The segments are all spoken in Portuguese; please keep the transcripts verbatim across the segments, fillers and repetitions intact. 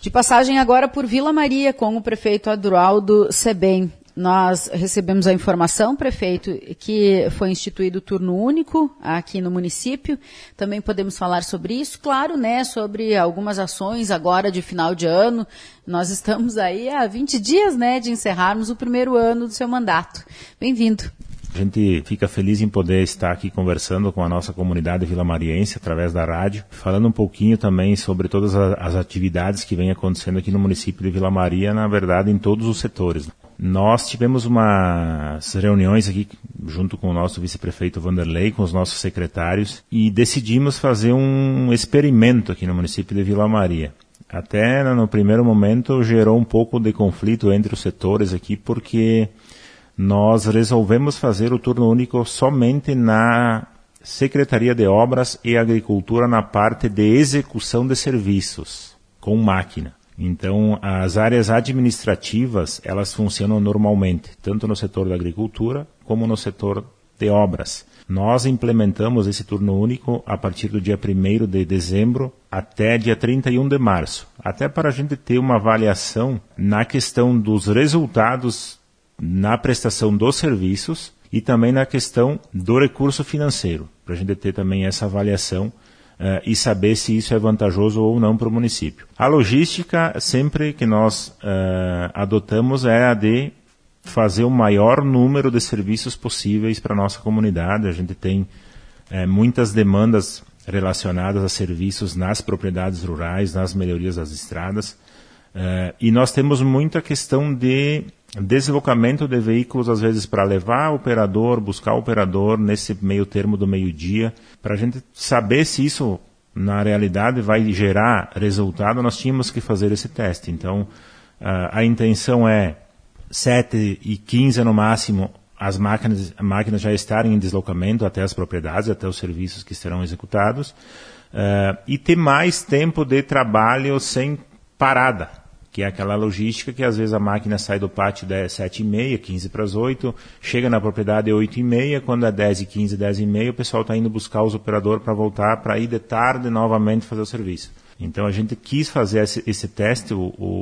De passagem agora por Vila Maria com o prefeito Adroaldo Sebem. Nós recebemos a informação, prefeito, que foi instituído o turno único aqui no município. Também podemos falar sobre isso, claro, né, sobre algumas ações agora de final de ano. Nós estamos aí há vinte dias, né, de encerrarmos o primeiro ano do seu mandato. Bem-vindo. A gente fica feliz em poder estar aqui conversando com a nossa comunidade vilamariense através da rádio, falando um pouquinho também sobre todas as atividades que vêm acontecendo aqui no município de Vila Maria, na verdade, em todos os setores. Nós tivemos umas reuniões aqui junto com o nosso vice-prefeito Vanderlei, com os nossos secretários, e decidimos fazer um experimento aqui no município de Vila Maria. Até no primeiro momento gerou um pouco de conflito entre os setores aqui, porque nós resolvemos fazer o turno único somente na Secretaria de Obras e Agricultura na parte de execução de serviços, com máquina. Então, as áreas administrativas, elas funcionam normalmente, tanto no setor da agricultura como no setor de obras. Nós implementamos esse turno único a partir do dia primeiro de dezembro até dia trinta e um de março, até para a gente ter uma avaliação na questão dos resultados na prestação dos serviços e também na questão do recurso financeiro, para a gente ter também essa avaliação Uh, e saber se isso é vantajoso ou não para o município. A logística, sempre que nós uh, adotamos, é a de fazer o maior número de serviços possíveis para a nossa comunidade. A gente tem uh, muitas demandas relacionadas a serviços nas propriedades rurais, nas melhorias das estradas, uh, e nós temos muita questão de deslocamento de veículos, às vezes para levar o operador, buscar o operador nesse meio termo do meio-dia. Para a gente saber se isso, na realidade, vai gerar resultado, nós tínhamos que fazer esse teste. Então, a, a intenção é sete e quinze no máximo, as máquinas, máquinas já estarem em deslocamento até as propriedades, até os serviços que serão executados, uh, e ter mais tempo de trabalho sem parada, que é aquela logística que às vezes a máquina sai do pátio às sete e meia, quinze para as oito, chega na propriedade às oito e meia, quando é dez e quinze, dez e meia, o pessoal está indo buscar os operadores para voltar, para ir de tarde novamente fazer o serviço. Então a gente quis fazer esse, esse teste, o,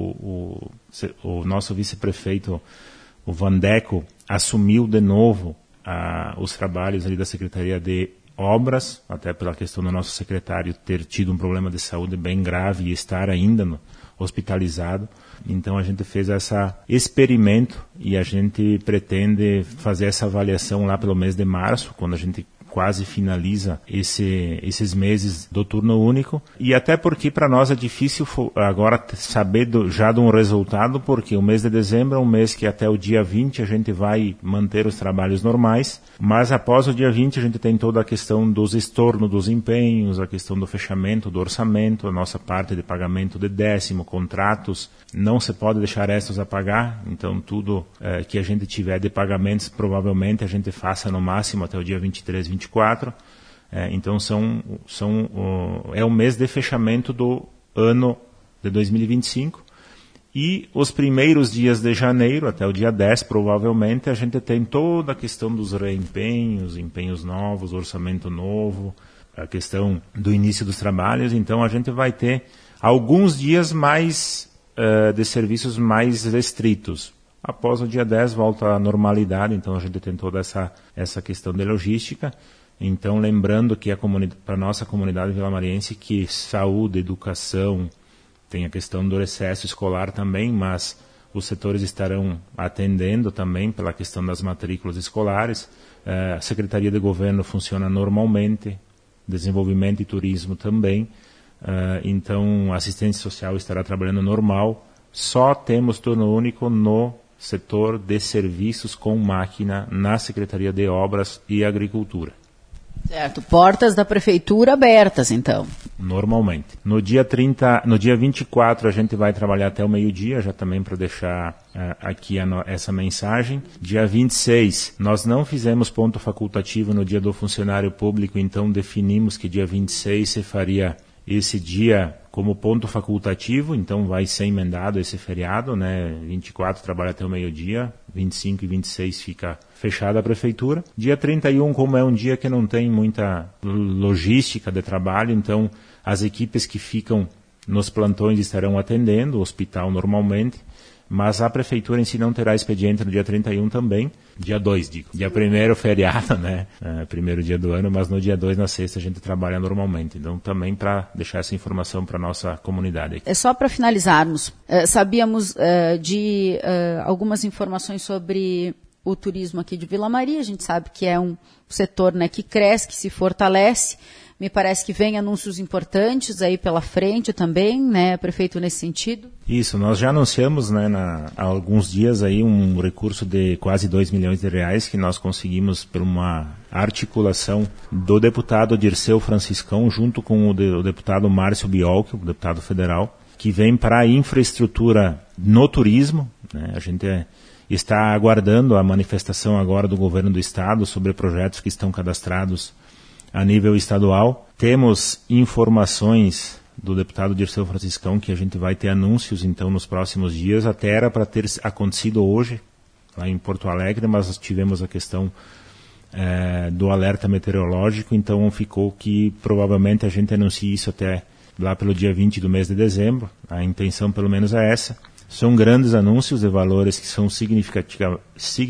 o, o, o nosso vice-prefeito, o Vandeco, assumiu de novo a, os trabalhos ali da Secretaria de Obras, até pela questão do nosso secretário ter tido um problema de saúde bem grave e estar ainda no hospitalizado. Então a gente fez esse experimento e a gente pretende fazer essa avaliação lá pelo mês de março, quando a gente quase finaliza esse, esses meses do turno único. E até porque para nós é difícil agora saber do, já de um resultado, porque o mês de dezembro é um mês que até o dia vinte a gente vai manter os trabalhos normais, mas após o dia vinte a gente tem toda a questão dos estornos dos empenhos, a questão do fechamento do orçamento, a nossa parte de pagamento de décimo, contratos, não se pode deixar restos a pagar, então tudo eh, que a gente tiver de pagamentos provavelmente a gente faça no máximo até o dia vinte e três, vinte e quatro, é, então são, são, uh, é o mês de fechamento do ano de dois mil e vinte e cinco, e os primeiros dias de janeiro, até o dia dez provavelmente, a gente tem toda a questão dos reempenhos, empenhos novos, orçamento novo, a questão do início dos trabalhos, então a gente vai ter alguns dias mais uh, de serviços mais restritos. Após o dia dez volta à normalidade, então a gente tem toda essa, essa questão de logística. Então, lembrando que para a nossa comunidade vilamariense, que saúde, educação, tem a questão do recesso escolar também, mas os setores estarão atendendo também pela questão das matrículas escolares. A Secretaria de Governo funciona normalmente, desenvolvimento e turismo também. Então, a assistência social estará trabalhando normal. Só temos turno único no setor de serviços com máquina na Secretaria de Obras e Agricultura. Certo, portas da prefeitura abertas, então. Normalmente. No dia trinta, no dia vinte e quatro a gente vai trabalhar até o meio-dia, já também para deixar uh, aqui a no, essa mensagem. Dia vinte e seis, nós não fizemos ponto facultativo no dia do funcionário público, então definimos que dia vinte e seis se faria esse dia como ponto facultativo, então vai ser emendado esse feriado, né? vinte e quatro trabalha até o meio-dia, vinte e cinco e vinte e seis fica fechada a prefeitura. Dia trinta e um, como é um dia que não tem muita logística de trabalho, então as equipes que ficam nos plantões estarão atendendo, o hospital normalmente, mas a prefeitura em si não terá expediente no dia trinta e um também, dia dois, digo. Dia primeiro, feriado, né? É, primeiro dia do ano, mas no dia dois, na sexta, a gente trabalha normalmente. Então, também para deixar essa informação para a nossa comunidade aqui. É só para finalizarmos. É, sabíamos é, de é, algumas informações sobre o turismo aqui de Vila Maria. A gente sabe que é um setor, né, que cresce, que se fortalece. Me parece que vem anúncios importantes aí pela frente também, né, prefeito, nesse sentido? Isso, nós já anunciamos, né, na, há alguns dias aí um recurso de quase dois milhões de reais que nós conseguimos por uma articulação do deputado Dirceu Franciscão junto com o, de, o deputado Márcio Biolchi, o deputado federal, que vem para a infraestrutura no turismo, né. A gente é, está aguardando a manifestação agora do governo do estado sobre projetos que estão cadastrados a nível estadual. Temos informações do deputado Dirceu Franciscão que a gente vai ter anúncios então nos próximos dias. Até era para ter acontecido hoje lá em Porto Alegre, mas tivemos a questão é, do alerta meteorológico, então ficou que provavelmente a gente anuncie isso até lá pelo dia vinte do mês de dezembro. A intenção pelo menos é essa. São grandes anúncios de valores que são significativa,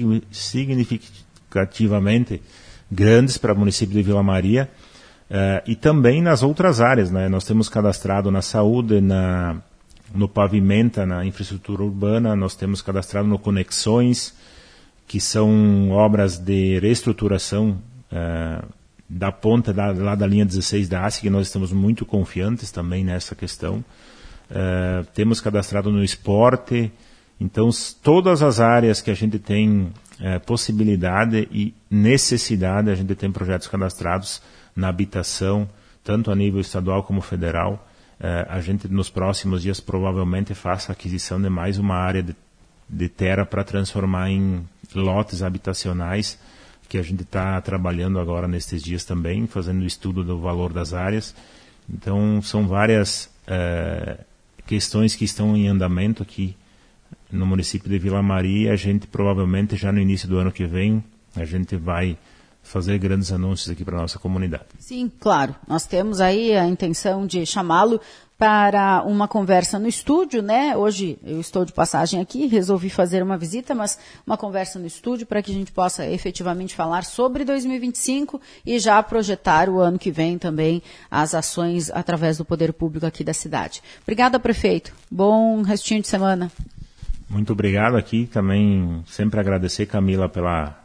significativamente grandes para o município de Vila Maria, uh, e também nas outras áreas, né? Nós temos cadastrado na saúde, na, no pavimenta, na infraestrutura urbana, nós temos cadastrado no Conexões, que são obras de reestruturação uh, da ponta da, lá da linha dezesseis da A C, que nós estamos muito confiantes também nessa questão. Uh, temos cadastrado no esporte. Então, todas as áreas que a gente tem é, possibilidade e necessidade, a gente tem projetos cadastrados na habitação, tanto a nível estadual como federal. É, a gente, nos próximos dias, provavelmente faça a aquisição de mais uma área de, de terra para transformar em lotes habitacionais, que a gente está trabalhando agora nestes dias também, fazendo o estudo do valor das áreas. Então, são várias é, questões que estão em andamento aqui no município de Vila Maria. A gente provavelmente já no início do ano que vem a gente vai fazer grandes anúncios aqui para a nossa comunidade. Sim, claro. Nós temos aí a intenção de chamá-lo para uma conversa no estúdio, né? Hoje eu estou de passagem aqui, resolvi fazer uma visita, mas uma conversa no estúdio para que a gente possa efetivamente falar sobre dois mil e vinte e cinco e já projetar o ano que vem também as ações através do poder público aqui da cidade. Obrigada, prefeito. Bom restinho de semana. Muito obrigado aqui, também sempre agradecer, Camila, pela,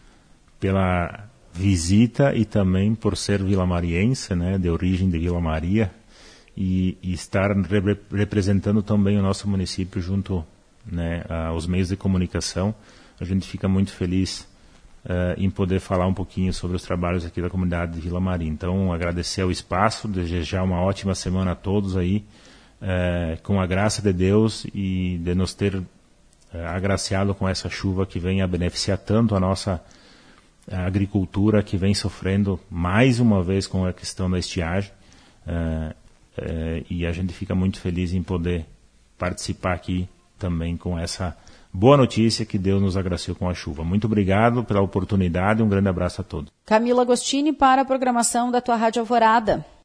pela visita e também por ser vilamariense, né, de origem de Vila Maria, e, e estar re, representando também o nosso município junto, né, aos meios de comunicação. A gente fica muito feliz uh, em poder falar um pouquinho sobre os trabalhos aqui da comunidade de Vila Maria. Então, agradecer o espaço, desejar uma ótima semana a todos aí, É, com a graça de Deus e de nos ter é, agraciado com essa chuva que vem a beneficiar tanto a nossa a agricultura, que vem sofrendo mais uma vez com a questão da estiagem, é, é, e a gente fica muito feliz em poder participar aqui também com essa boa notícia que Deus nos agraciou com a chuva. Muito obrigado pela oportunidade, um grande abraço a todos. Camila Agostini para a programação da tua Rádio Alvorada.